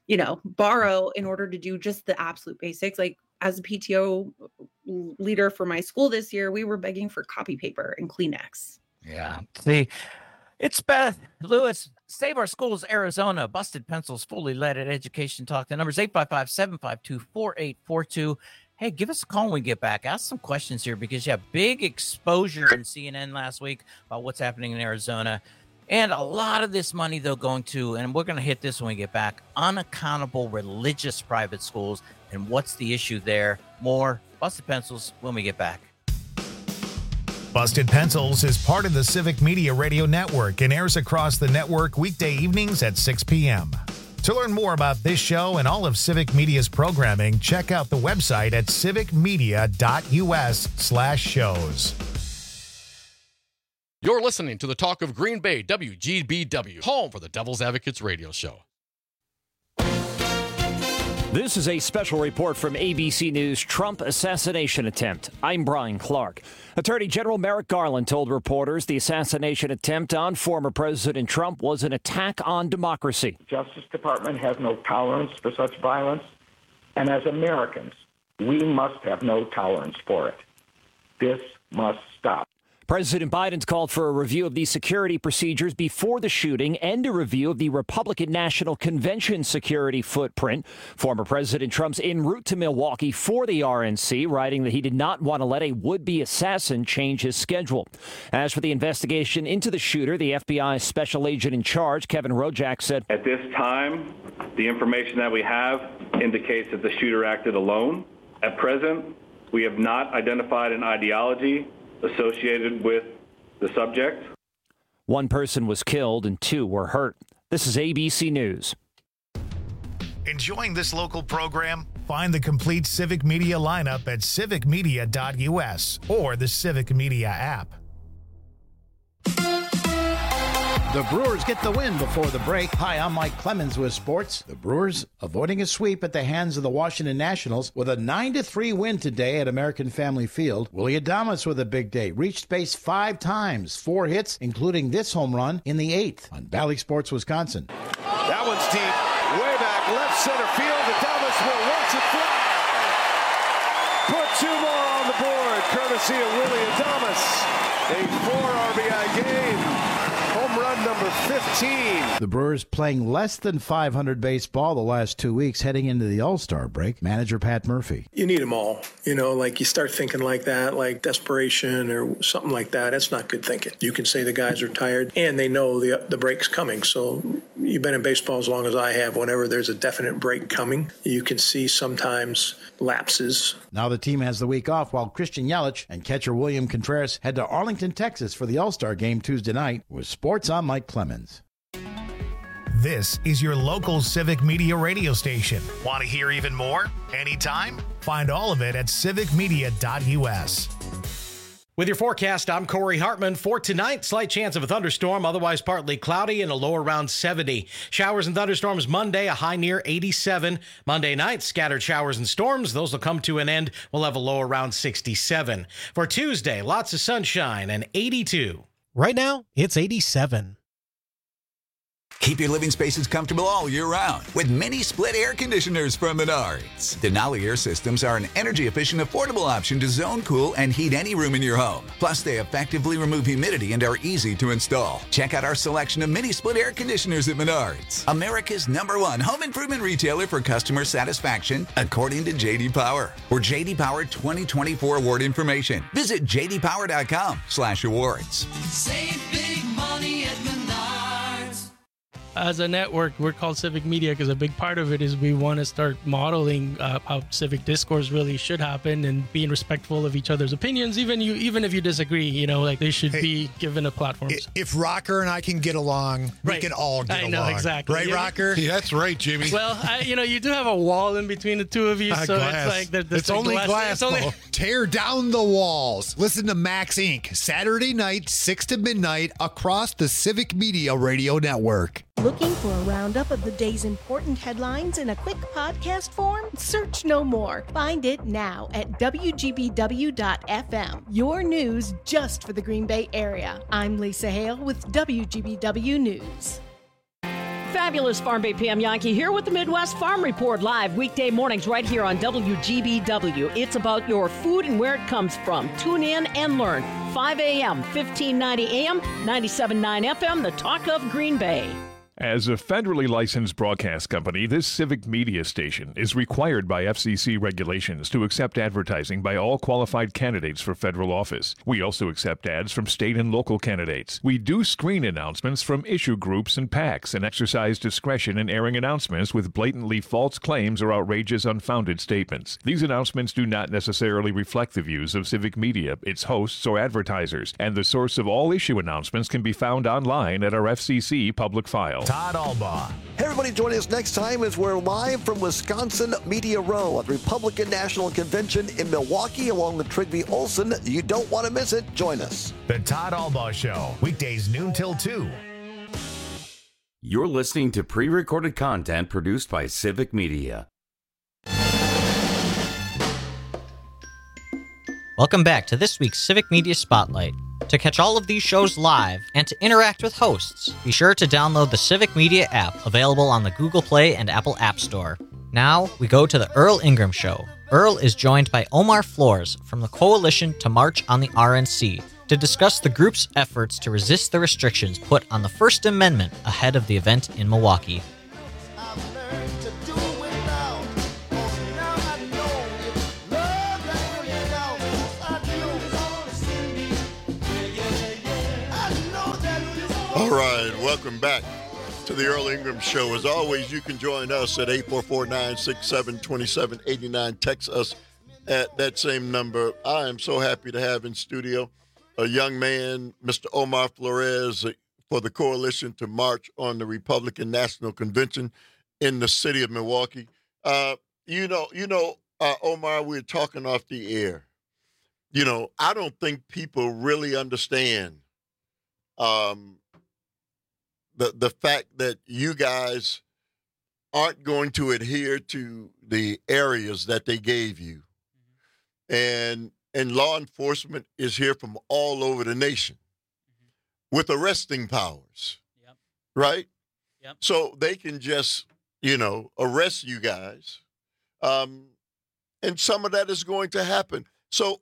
borrow in order to do just the absolute basics. Like as a PTO leader for my school this year, we were begging for copy paper and Kleenex. Yeah. See, it's Beth Lewis, Save Our Schools, Arizona, Busted Pencils, fully led at Education Talk. The number is 855-752-4842. Hey, give us a call when we get back. Ask some questions here because you have big exposure in CNN last week about what's happening in Arizona. And a lot of this money, though, going to, and we're going to hit this when we get back, unaccountable religious private schools. And what's the issue there? More Busted Pencils when we get back. Busted Pencils is part of the Civic Media Radio Network and airs across the network weekday evenings at 6 p.m. To learn more about this show and all of Civic Media's programming, check out the website at civicmedia.us/shows. You're listening to the Talk of Green Bay, WGBW, home for the Devil's Advocates radio show. This is a special report from ABC News Trump assassination attempt. I'm Brian Clark. Attorney General Merrick Garland told reporters the assassination attempt on former President Trump was an attack on democracy. The Justice Department has no tolerance for such violence, and as Americans, we must have no tolerance for it. This must stop. President Biden's called for a review of the security procedures before the shooting and a review of the Republican National Convention security footprint. Former President Trump's en route to Milwaukee for the RNC, writing that he did not want to let a would-be assassin change his schedule. As for the investigation into the shooter, the FBI special agent in charge, Kevin Rojak, said, "At this time, the information that we have indicates that the shooter acted alone. At present, we have not identified an ideology associated with the subject." One person was killed and 2 were hurt. This is ABC News. Enjoying this local program? Find the complete Civic Media lineup at civicmedia.us or the Civic Media app. The Brewers get the win before the break. Hi, I'm Mike Clemens with sports. The Brewers avoiding a sweep at the hands of the Washington Nationals with a 9-3 win today at American Family Field. Willie Adames with a big day. Reached base 5 times, 4 hits, including this home run in the 8th on Bally Sports, Wisconsin. That one's deep, way back left center field. Adames will watch it fly. Put 2 more on the board, courtesy of Willie Adames. A 4 RBI game. Home run number 15. The Brewers playing less than .500 baseball the last 2 weeks heading into the All-Star break. Manager Pat Murphy. You need them all. You know, like you start thinking like that, like desperation or something like that. That's not good thinking. You can say the guys are tired and they know the break's coming. So you've been in baseball as long as I have. Whenever there's a definite break coming, you can see sometimes lapses. Now the team has the week off while Christian Yelich and catcher William Contreras head to Arlington, Texas for the All-Star game Tuesday night. With sports, I'm Mike Clemens. This is your local Civic Media radio station. Want to hear even more? Anytime? Find all of it at civicmedia.us. With your forecast, I'm Corey Hartman. For tonight, slight chance of a thunderstorm, otherwise partly cloudy and a low around 70. Showers and thunderstorms Monday, a high near 87. Monday night, scattered showers and storms. Those will come to an end. We'll have a low around 67. For Tuesday, lots of sunshine and 82. Right now, it's 87. Keep your living spaces comfortable all year round with mini split air conditioners from Menards. Denali air systems are an energy-efficient, affordable option to zone cool and heat any room in your home. Plus, they effectively remove humidity and are easy to install. Check out our selection of mini split air conditioners at Menards, America's #1 home improvement retailer for customer satisfaction, according to J.D. Power. For J.D. Power 2024 award information, visit jdpower.com/awards. Save big money at Menards. As a network, we're called Civic Media because a big part of it is we want to start modeling how civic discourse really should happen and being respectful of each other's opinions. Even if you disagree, you know, like they should be given a platform. If Rocker and I can get along, we can all get along. I know, exactly. Right, Rocker? Yeah, that's right, Jimmy. Well, you do have a wall in between the two of you, so glass. it's like it's only glass. Tear down the walls. Listen to Max Inc. Saturday night, 6 to midnight, across the Civic Media Radio Network. Looking for a roundup of the day's important headlines in a quick podcast form? Search no more. Find it now at WGBW.FM. Your news just for the Green Bay area. I'm Lisa Hale with WGBW News. Fabulous Farm Bay PM Yankee here with the Midwest Farm Report live weekday mornings right here on WGBW. It's about your food and where it comes from. Tune in and learn. 5 a.m., 1590 a.m., 97.9 FM, the talk of Green Bay. As a federally licensed broadcast company, this Civic Media station is required by FCC regulations to accept advertising by all qualified candidates for federal office. We also accept ads from state and local candidates. We do screen announcements from issue groups and PACs and exercise discretion in airing announcements with blatantly false claims or outrageous, unfounded statements. These announcements do not necessarily reflect the views of Civic Media, its hosts, or advertisers, and the source of all issue announcements can be found online at our FCC public file. Todd Albaugh. Hey, everybody, joining us next time as we're live from Wisconsin Media Row at the Republican National Convention in Milwaukee along with Trigby Olson. You don't want to miss it. Join us. The Todd Albaugh Show, weekdays noon till 2. You're listening to pre-recorded content produced by Civic Media. Welcome back to this week's Civic Media Spotlight. To catch all of these shows live and to interact with hosts, be sure to download the Civic Media app available on the Google Play and Apple App Store. Now, we go to the Earl Ingram Show. Earl is joined by Omar Flores from the Coalition to March on the RNC to discuss the group's efforts to resist the restrictions put on the First Amendment ahead of the event in Milwaukee. All right, welcome back to the Earl Ingram Show. As always, you can join us at 844-967-2789. Text us at that same number. I am so happy to have in studio a young man, Mr. Omar Flores, for the Coalition to March on the Republican National Convention in the city of Milwaukee. Omar, we're talking off the air. I don't think people really understand the fact that you guys aren't going to adhere to the areas that they gave you. And law enforcement is here from all over the nation with arresting powers, right? Yep. So they can just, arrest you guys. And some of that is going to happen. So,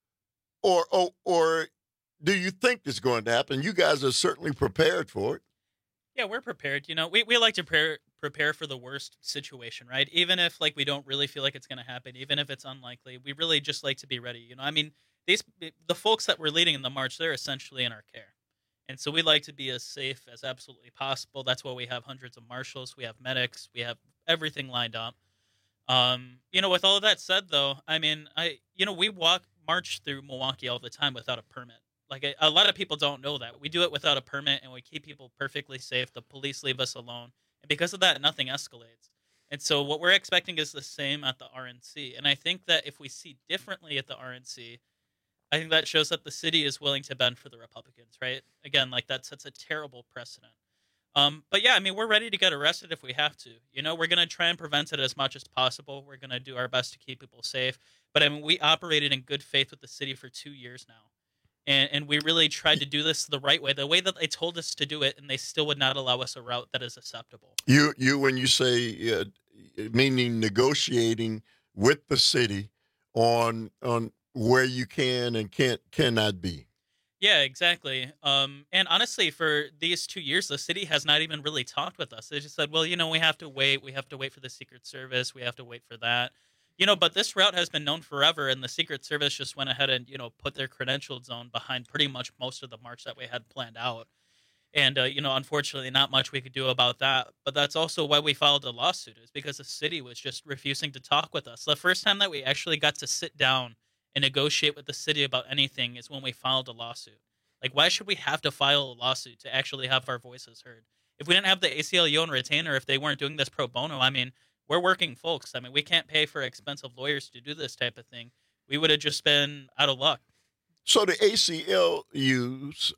or do you think it's going to happen? You guys are certainly prepared for it. Yeah, we're prepared. We like to prepare for the worst situation, right? Even if we don't really feel like it's going to happen, even if it's unlikely, we really just like to be ready. The folks that we're leading in the march, they're essentially in our care. And so we like to be as safe as absolutely possible. That's why we have hundreds of marshals, we have medics, we have everything lined up. With all of that said though, we march through Milwaukee all the time without a permit. A lot of people don't know that. We do it without a permit, and we keep people perfectly safe. The police leave us alone. And because of that, nothing escalates. And so what we're expecting is the same at the RNC. And I think that if we see differently at the RNC, I think that shows that the city is willing to bend for the Republicans, right? Again, that sets a terrible precedent. But yeah, we're ready to get arrested if we have to. We're going to try and prevent it as much as possible. We're going to do our best to keep people safe. But we operated in good faith with the city for 2 years now. And we really tried to do this the right way, the way that they told us to do it, and they still would not allow us a route that is acceptable. You when you say, meaning negotiating with the city on where you can and cannot be. Yeah, exactly. And honestly, for these 2 years, the city has not even really talked with us. They just said, well, we have to wait. We have to wait for the Secret Service. We have to wait for that. But this route has been known forever, and the Secret Service just went ahead and, put their credentialed zone behind pretty much most of the march that we had planned out. And, unfortunately, not much we could do about that. But that's also why we filed a lawsuit, is because the city was just refusing to talk with us. The first time that we actually got to sit down and negotiate with the city about anything is when we filed a lawsuit. Why should we have to file a lawsuit to actually have our voices heard? If we didn't have the ACLU on retainer, if they weren't doing this pro bono, we're working folks. We can't pay for expensive lawyers to do this type of thing. We would have just been out of luck. So the ACLU's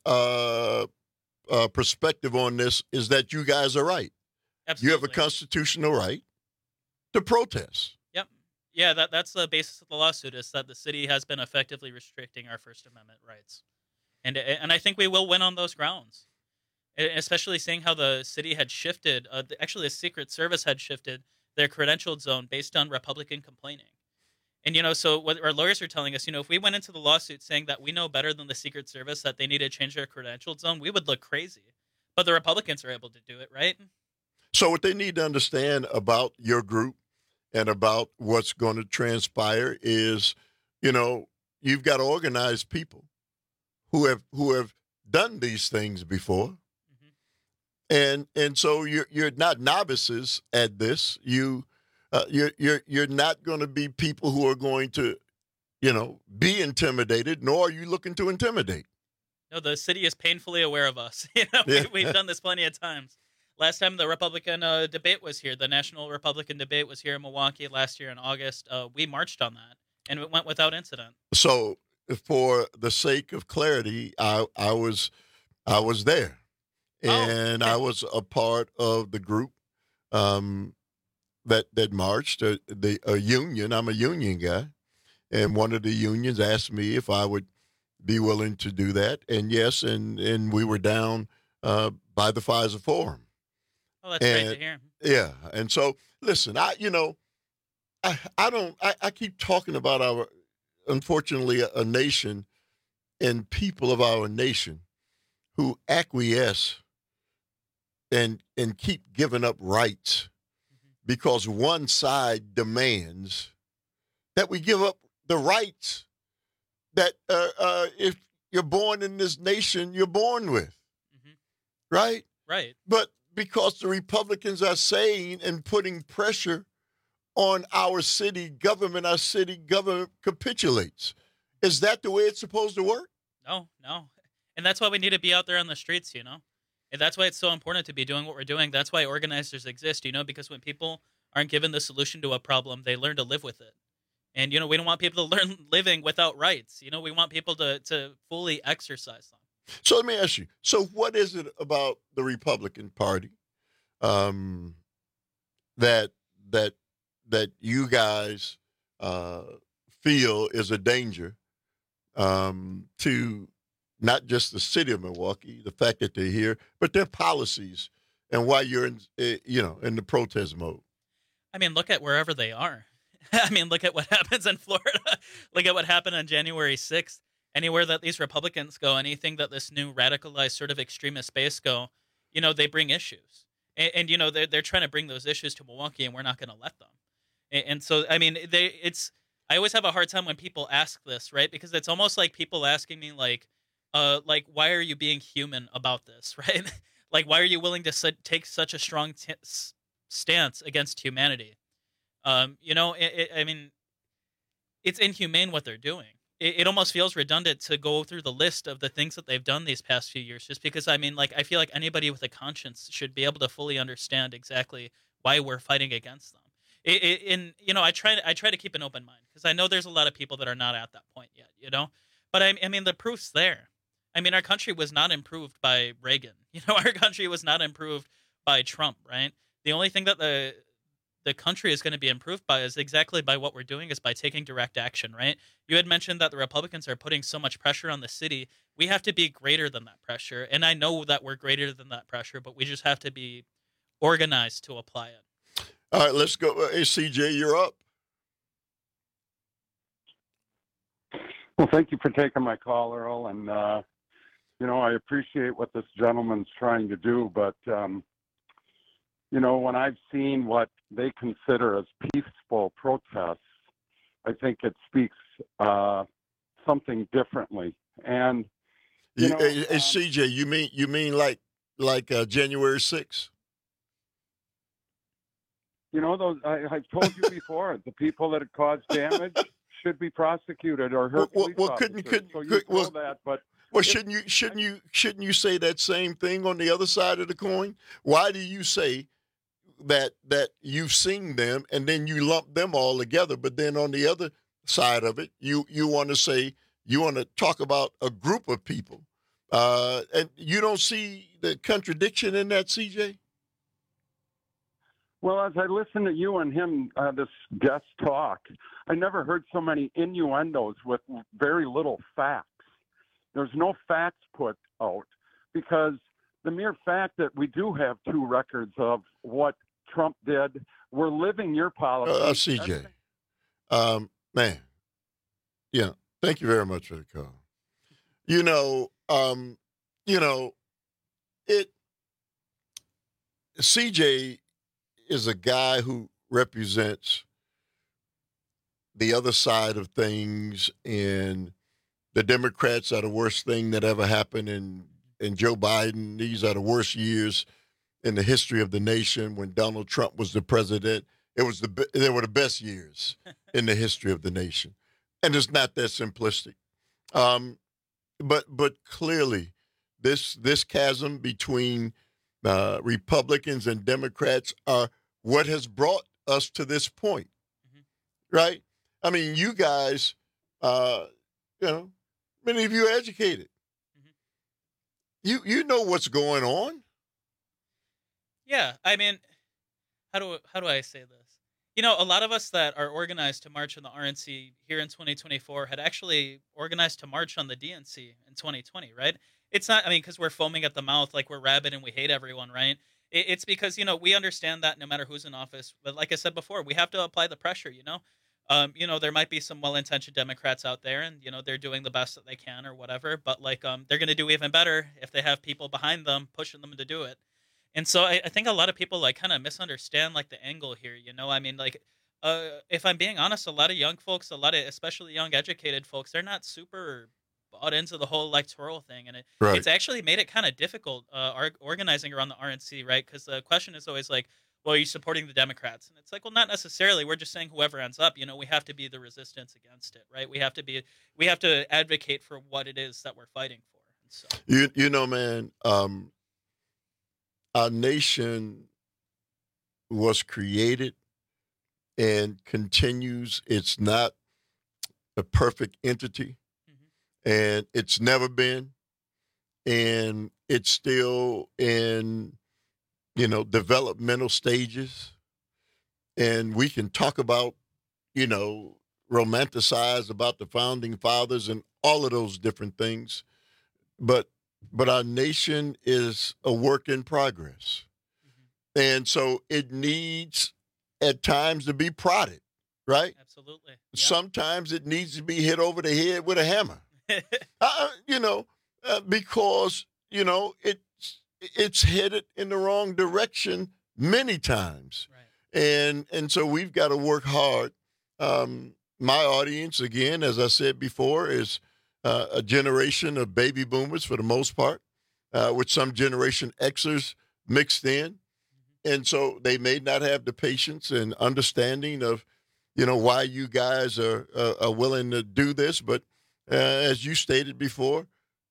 perspective on this is that you guys are right. Absolutely. You have a constitutional right to protest. Yep. Yeah, that's the basis of the lawsuit, is that the city has been effectively restricting our First Amendment rights. And I think we will win on those grounds, especially seeing how the city had shifted. Actually, the Secret Service had shifted their credentialed zone based on Republican complaining. And, so what our lawyers are telling us, if we went into the lawsuit saying that we know better than the Secret Service that they need to change their credentialed zone, we would look crazy. But the Republicans are able to do it, right? So what they need to understand about your group and about what's going to transpire is, you've got organized people who have done these things before. And so you're not novices at this. You're not going to be people who are going to, be intimidated, nor are you looking to intimidate. No, the city is painfully aware of us. We've done this plenty of times. last time the Republican debate was here, the National Republican debate was here in Milwaukee last year in August. We marched on that, and it went without incident. So, for the sake of clarity, I was there, and I was a part of the group that marched. A union. I'm a union guy, and one of the unions asked me if I would be willing to do that, and yes, and we were down by the Pfizer Forum. Oh, that's great to hear. Yeah, and so listen, I keep talking about unfortunately, a nation and people of our nation who acquiesce and keep giving up rights because one side demands that we give up the rights that if you're born in this nation, you're born with, right? Right. But because the Republicans are saying and putting pressure on our city government capitulates. Is that the way it's supposed to work? No. And that's why we need to be out there on the streets, And that's why it's so important to be doing what we're doing. That's why organizers exist, because when people aren't given the solution to a problem, they learn to live with it. And, we don't want people to learn living without rights. We want people to fully exercise them. So let me ask you. So what is it about the Republican Party that you guys feel is a danger to not just the city of Milwaukee, the fact that they're here, but their policies and why you're in the protest mode? I mean, look at wherever they are. I mean, look at what happens in Florida. Look at what happened on January 6th. Anywhere that these Republicans go, anything that this new radicalized sort of extremist base go, they bring issues. And they're trying to bring those issues to Milwaukee, and we're not going to let them. And so, I mean, I always have a hard time when people ask this, right? Because it's almost like people asking me, like, why are you being human about this, right? Like, why are you willing to take such a strong stance against humanity? I mean, it's inhumane what they're doing. It almost feels redundant to go through the list of the things that they've done these past few years, just because, I mean, I feel like anybody with a conscience should be able to fully understand exactly why we're fighting against them. I try to keep an open mind because I know there's a lot of people that are not at that point yet, But I mean, the proof's there. I mean, our country was not improved by Reagan. Our country was not improved by Trump, right? The only thing that the country is going to be improved by is exactly by what we're doing, is by taking direct action, right? You had mentioned that the Republicans are putting so much pressure on the city. We have to be greater than that pressure. And I know that we're greater than that pressure, but we just have to be organized to apply it. All right, let's go. Hey, CJ, you're up. Well, thank you for taking my call, Earl. And, I appreciate what this gentleman's trying to do. But, when I've seen what they consider as peaceful protests, I think it speaks something differently. And, CJ, you mean like January 6th? Those I've told you before, the people that have caused damage should be prosecuted or hurt. Shouldn't you say that same thing on the other side of the coin? Why do you say that you've seen them and then you lump them all together, but then on the other side of it, you want to talk about a group of people, and you don't see the contradiction in that, CJ? Well, as I listen to you and him, this guest talk, I never heard so many innuendos with very little facts. There's no facts put out because the mere fact that we do have two records of what Trump did, we're living your policy. CJ, man, yeah, thank you very much for the call. CJ is a guy who represents the other side of things, and the Democrats are the worst thing that ever happened, and Joe Biden, these are the worst years in the history of the nation. When Donald Trump was the president, they were the best years in the history of the nation. And it's not that simplistic. But clearly this chasm between Republicans and Democrats are what has brought us to this point, right? I mean, you guys, many of you are educated. You know what's going on. Yeah, I mean, how do I say this? You know, a lot of us that are organized to march on the RNC here in 2024 had actually organized to march on the DNC in 2020, right? It's not, I mean, because we're foaming at the mouth like we're rabid and we hate everyone, right? It's because, we understand that no matter who's in office, but like I said before, we have to apply the pressure, there might be some well-intentioned Democrats out there and, they're doing the best that they can or whatever, but they're going to do even better if they have people behind them pushing them to do it. And so I think a lot of people kind of misunderstand the angle here, I mean, if I'm being honest, a lot of young folks, especially young educated folks, they're not super bought into the whole electoral thing. And it's actually made it kind of difficult organizing around the RNC, right? Because the question is always well, are you supporting the Democrats? And it's well, not necessarily. We're just saying whoever ends up, we have to be the resistance against it, right? We have to advocate for what it is that we're fighting for. And so. Man, our nation was created and continues. It's not a perfect entity, and it's never been, and it's still in, developmental stages. And we can talk about, romanticize about the founding fathers and all of those different things, but our nation is a work in progress. And so it needs at times to be prodded, right? Absolutely. Yep. Sometimes it needs to be hit over the head with a hammer, because, it's headed in the wrong direction many times. Right. And so we've got to work hard. My audience, again, as I said before, is a generation of baby boomers for the most part, with some Generation Xers mixed in. And so they may not have the patience and understanding of, why you guys are willing to do this. But as you stated before,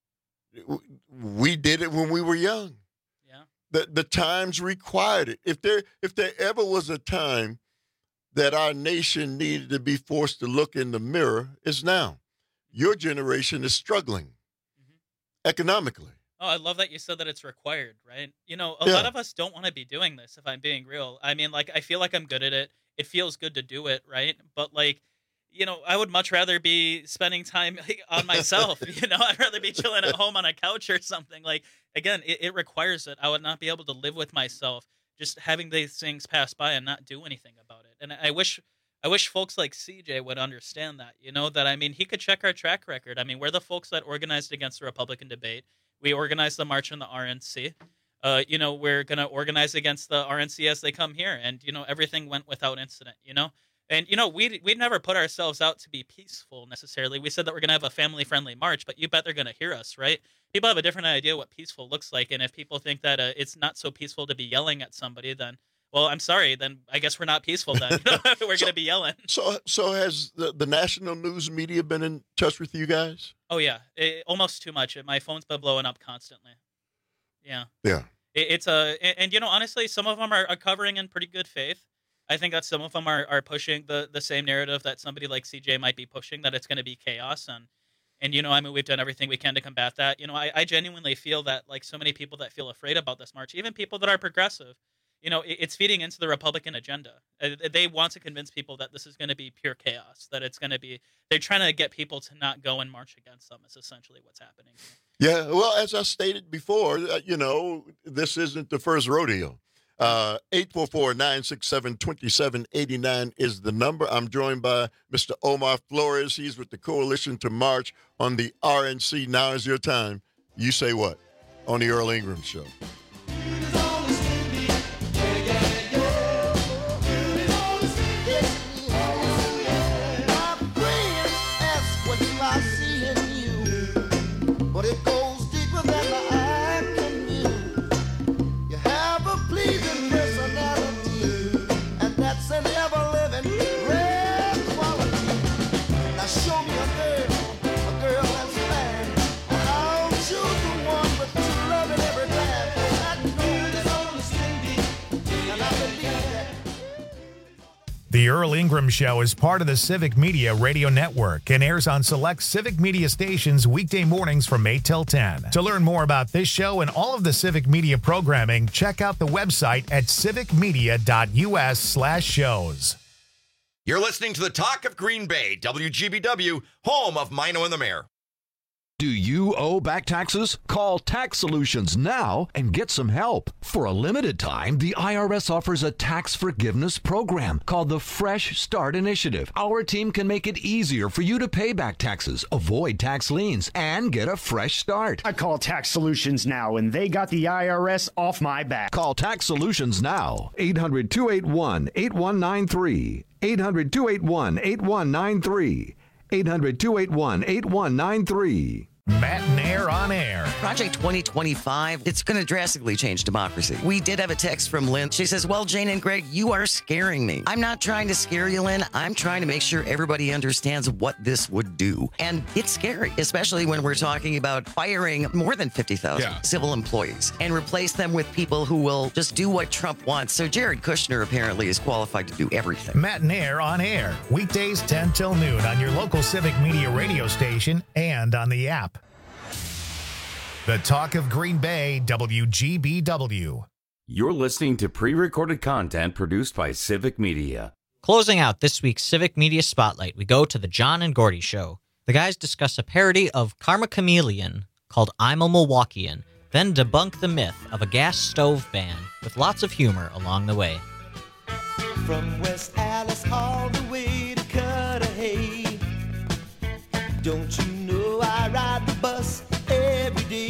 we did it when we were young. Yeah. The times required it. If there ever was a time that our nation needed to be forced to look in the mirror, it's now. Your generation is struggling economically. Oh, I love that you said that it's required, right? A lot of us don't want to be doing this, if I'm being real. I mean, I feel like I'm good at it. It feels good to do it, right? But, I would much rather be spending time on myself, I'd rather be chilling at home on a couch or something. Again, it requires it. I would not be able to live with myself just having these things pass by and not do anything about it. And I wish folks like CJ would understand that, that, I mean, he could check our track record. I mean, we're the folks that organized against the Republican debate. We organized the march in the RNC. We're going to organize against the RNC as they come here. And, everything went without incident, And, we never put ourselves out to be peaceful necessarily. We said that we're going to have a family-friendly march, but you bet they're going to hear us, right? People have a different idea what peaceful looks like. And if people think that it's not so peaceful to be yelling at somebody, then, well, I'm sorry, then I guess we're not peaceful then. We're going to be yelling. So has the national news media been in touch with you guys? Oh, yeah. Almost too much. My phone's been blowing up constantly. Yeah. Yeah. Honestly, some of them are covering in pretty good faith. I think that some of them are pushing the same narrative that somebody like CJ might be pushing, that it's going to be chaos. And we've done everything we can to combat that. I genuinely feel that, so many people that feel afraid about this march, even people that are progressive, it's feeding into the Republican agenda. They want to convince people that this is going to be pure chaos, that it's going to be, they're trying to get people to not go and march against them is essentially what's happening here. Yeah, well, as I stated before, this isn't the first rodeo. 844-967-2789 is the number. I'm joined by Mr. Omar Flores. He's with the Coalition to March on the RNC. Now is your time. You say what on the Earl Ingram Show. But it goes deeper than the eye can view. You have a pleasing personality, and that's an ever-living rare quality. Now show me a girl that's fine, and I'll choose the one with true love in every time. The Earl Ingram Show is part of the Civic Media Radio Network and airs on select Civic Media stations weekday mornings from 8 till 10. To learn more about this show and all of the Civic Media programming, check out the website at civicmedia.us/shows. You're listening to the Talk of Green Bay, WGBW, home of Mino and the Mayor. Do you owe back taxes? Call Tax Solutions now and get some help. For a limited time, the IRS offers a tax forgiveness program called the Fresh Start Initiative. Our team can make it easier for you to pay back taxes, avoid tax liens, and get a fresh start. I call Tax Solutions now, and they got the IRS off my back. Call Tax Solutions now. 800-281-8193. 800-281-8193. 800-281-8193. Matt and Air on Air. Project 2025, it's going to drastically change democracy. We did have a text from Lynn. She says, well, Jane and Greg, you are scaring me. I'm not trying to scare you, Lynn. I'm trying to make sure everybody understands what this would do. And it's scary, especially when we're talking about firing more than 50,000 civil employees and replace them with people who will just do what Trump wants. So Jared Kushner apparently is qualified to do everything. Matt and Air on Air. Weekdays 10 till noon on your local Civic Media radio station and on the app. The Talk of Green Bay, WGBW. You're listening to pre-recorded content produced by Civic Media. Closing out this week's Civic Media Spotlight, we go to the John and Gordy Show. The guys discuss a parody of Karma Chameleon called I'm a Milwaukeean, then debunk the myth of a gas stove band with lots of humor along the way. From West Alice all the way to Cudahy, don't you know I ride the bus every day?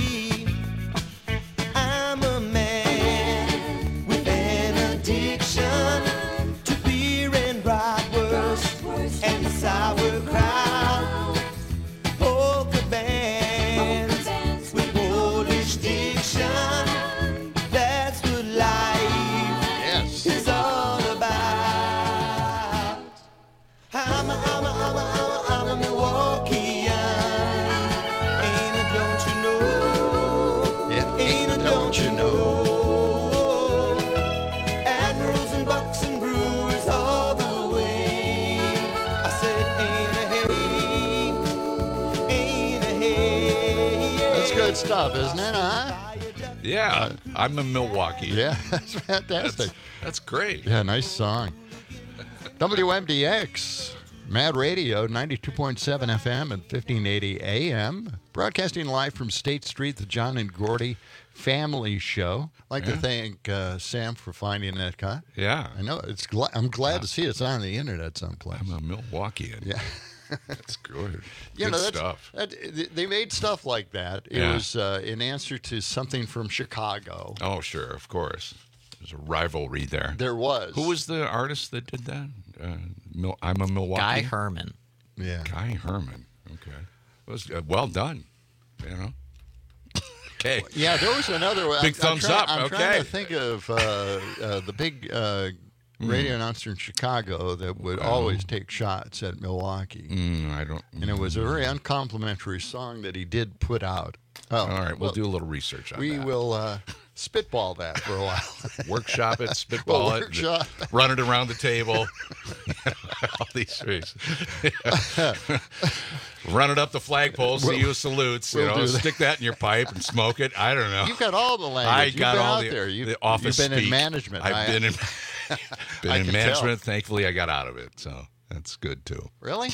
I'm a man with an addiction to beer and bratwurst and sauerkraut. Polka bands with Polish diction. That's what life is all about. I'm a Milwaukeean. Ain't it, don't you know? Ain't it, don't you know? Admirals and Bucks and Brewers all the way. I said, ain't a hey. That's good stuff, isn't it, huh? Yeah, I'm a Milwaukee. Yeah, that's fantastic. That's great. Yeah, nice song. WMDX, Mad Radio, 92.7 FM and 1580 AM. Broadcasting live from State Street, the John and Gordy Family Show. I'd like to thank Sam for finding that cut. Yeah. I know. I'm glad to see it's on the internet someplace. I'm a Milwaukeean. Yeah. That's good. Good Stuff. They made stuff like that. It was in answer to something from Chicago. Oh, sure, of course. There's a rivalry there. There was. Who was the artist that did that? I'm a Milwaukee. Guy Herman. Yeah. Guy Herman. Okay. It was well done. You know. Okay. Yeah, there was another one. Big thumbs up. I'm okay. trying to think of the big radio announcer in Chicago that would always take shots at Milwaukee. I don't. And it was a very uncomplimentary song that he did put out. Oh, all right. We'll do a little research on that. We will spitball that for a while. Workshop it, spitball it, run it around the table. All these things. Run it up the flagpole, see who salutes. Stick that in your pipe and smoke it. I don't know. You've got all the language. I got all the office You've been speak. in management. I've been in management. Tell. Thankfully, I got out of it, so that's good too. Really?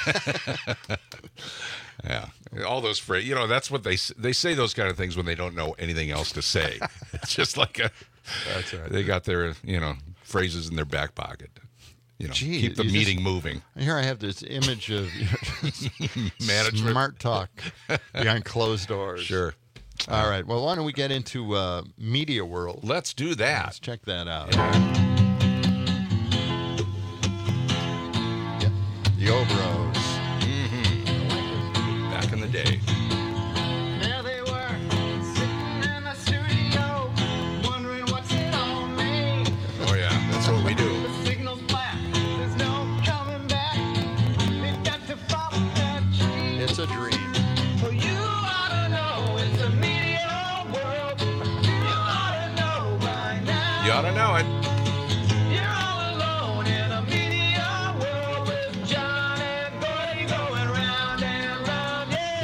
Yeah, all those phrases. That's what they say. Those kind of things when they don't know anything else to say. It's just like that's right. They got their phrases in their back pocket. Keep the meeting moving. Here I have this image of management, smart talk behind closed doors. Sure. All right. Well, why don't we get into Media World? Let's do that. Let's check that out. Yeah. The Obros. Back in the day. There they were, sitting in the studio, wondering what's it all mean. Oh yeah, that's what we do. The signal's black, there's no coming back. They've got to follow that dream. It's a dream. Oh, you ought to know it's a media world. You ought to know by now. You ought to know it. You're all alone in a media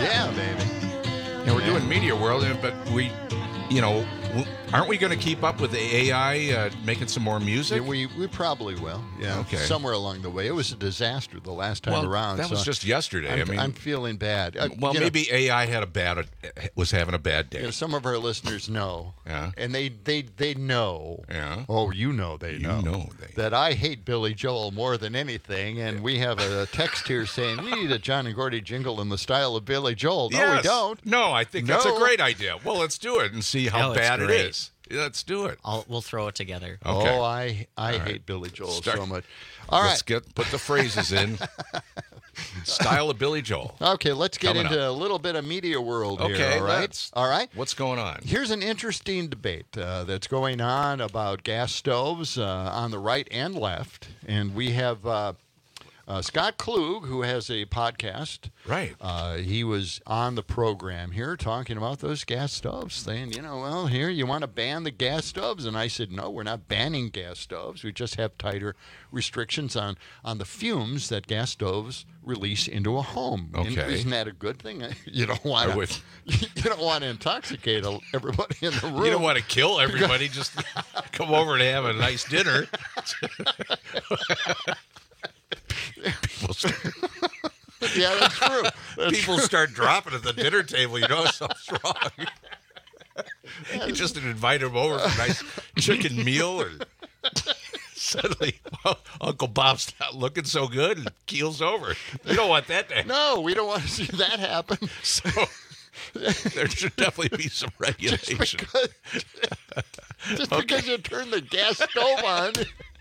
Yeah, baby. And we're doing Media World, but aren't we going to keep up with the AI making some more music? Yeah, we probably will. Yeah. Okay. Somewhere along the way. It was a disaster the last time around. That was just yesterday. I'm feeling bad. Maybe AI was having a bad day. Some of our listeners know. Yeah. And they know. Yeah. Oh, they know. That I hate Billy Joel more than anything. And we have a text here saying we need a John and Gordy jingle in the style of Billy Joel. No, we don't. No, I think that's a great idea. Well, let's do it and see how bad it is. Let's do it. We'll throw it together. Okay. Oh, I hate Billy Joel so much. All right. Let's put the phrases in. Style of Billy Joel. Okay, let's get into a little bit of Media World here. Okay, all right. All right. What's going on? Here's an interesting debate that's going on about gas stoves on the right and left, and we have Scott Klug, who has a podcast. Right. He was on the program here talking about those gas stoves, saying, here, you want to ban the gas stoves? And I said, no, we're not banning gas stoves. We just have tighter restrictions on the fumes that gas stoves release into a home. Okay. Isn't that a good thing? You don't want to intoxicate everybody in the room. You don't want to kill everybody. Just come over and have a nice dinner. Yeah, that's true. People start dropping at the dinner table. You know something's wrong. You just invite them over for a nice chicken meal, and suddenly Uncle Bob's not looking so good and keels over. You don't want that to happen. No, we don't want to see that happen. So there should definitely be some regulation. Just because you turn the gas stove on.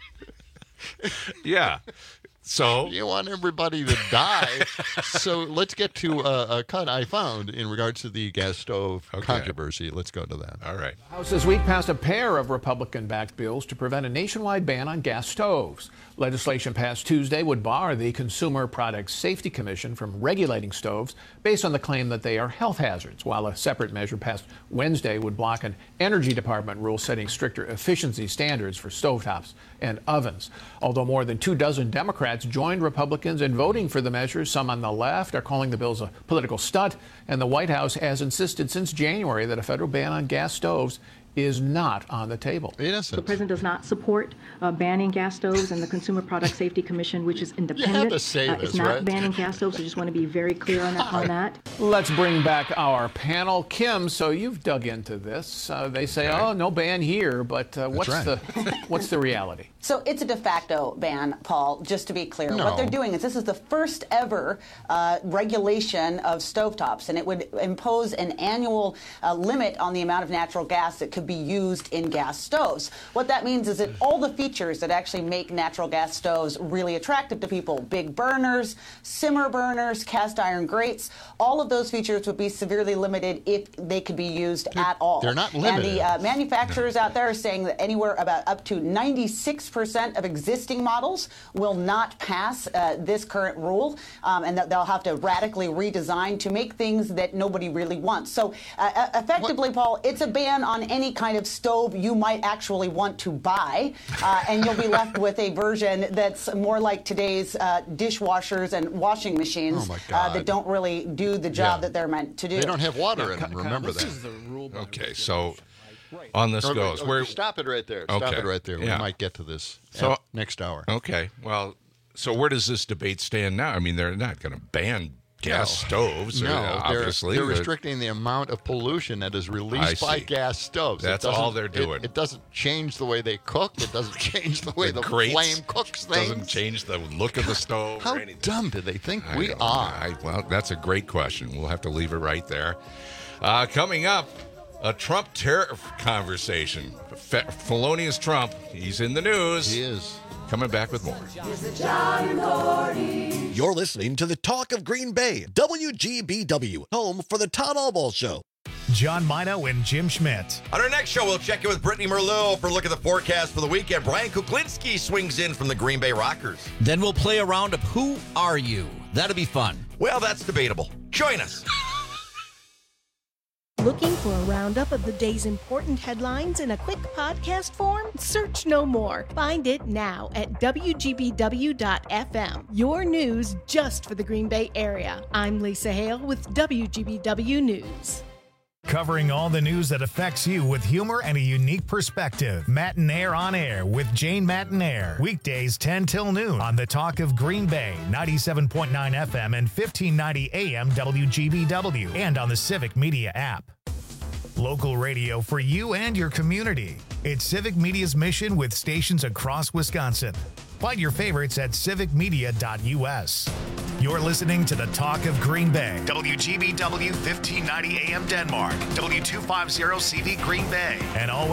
Yeah. So you want everybody to die. So let's get to a cut I found in regards to the gas stove controversy. Let's go to that. All right. The House this week passed a pair of Republican-backed bills to prevent a nationwide ban on gas stoves. Legislation passed Tuesday would bar the Consumer Product Safety Commission from regulating stoves based on the claim that they are health hazards, while a separate measure passed Wednesday would block an Energy Department rule setting stricter efficiency standards for stovetops and ovens. Although more than 24 Democrats joined Republicans in voting for the measures, some on the left are calling the bills a political stunt, and the White House has insisted since January that a federal ban on gas stoves is not on the table. Innocent. The president does not support banning gas stoves, and the Consumer Product Safety Commission, which is independent, is not banning gas stoves. I just want to be very clear on that. Let's bring back our panel. Kim, so you've dug into this. They say, oh, no ban here, but what's the reality? So it's a de facto ban, Paul, just to be clear. No. What they're doing is this is the first ever regulation of stovetops, and it would impose an annual limit on the amount of natural gas that could be used in gas stoves. What that means is that all the features that actually make natural gas stoves really attractive to people, big burners, simmer burners, cast iron grates, all of those features would be severely limited if they could be used at all. They're not limited. And the manufacturers out there are saying that anywhere about up to 96% of existing models will not pass this current rule, and that they'll have to radically redesign to make things that nobody really wants. So effectively, Paul, it's a ban on any kind of stove you might actually want to buy, and you'll be left with a version that's more like today's dishwashers and washing machines that don't really do the job that they're meant to do. They don't have water in them, remember that. Is the rule Okay, so on this goes. Stop it right there. Stop it right there. We might get to this next hour. Okay, well, so where does this debate stand now? I mean, they're not going to ban gas stoves. No, obviously. They're restricting the amount of pollution that is released by gas stoves. That's all they're doing. It doesn't change the way they cook. It doesn't change the way the flame cooks things. Doesn't change the look of the stove How or anything. dumb do they think we are? Well, that's a great question. We'll have to leave it right there. Coming up, a Trump tariff conversation. Felonious Trump. He's in the news. He is. Coming back with more. You're listening to the Talk of Green Bay, WGBW, home for the Todd Albaugh Show. John Mino and Jim Schmidt. On our next show, we'll check in with Brittany Merlot for a look at the forecast for the weekend. Brian Kuklinski swings in from the Green Bay Rockers. Then we'll play a round of Who Are You? That'll be fun. Well, that's debatable. Join us. Looking for a roundup of the day's important headlines in a quick podcast form? Search no more. Find it now at WGBW.FM. Your news just for the Green Bay area. I'm Lisa Hale with WGBW News. Covering all the news that affects you with humor and a unique perspective. Matt and Air on Air with Jane Matt and Air. Weekdays 10 till noon on the Talk of Green Bay, 97.9 FM and 1590 AM WGBW, and on the Civic Media app. Local radio for you and your community. It's Civic Media's mission with stations across Wisconsin. Find your favorites at civicmedia.us. You're listening to the Talk of Green Bay. WGBW 1590 AM Denmark, W250 CV Green Bay, and always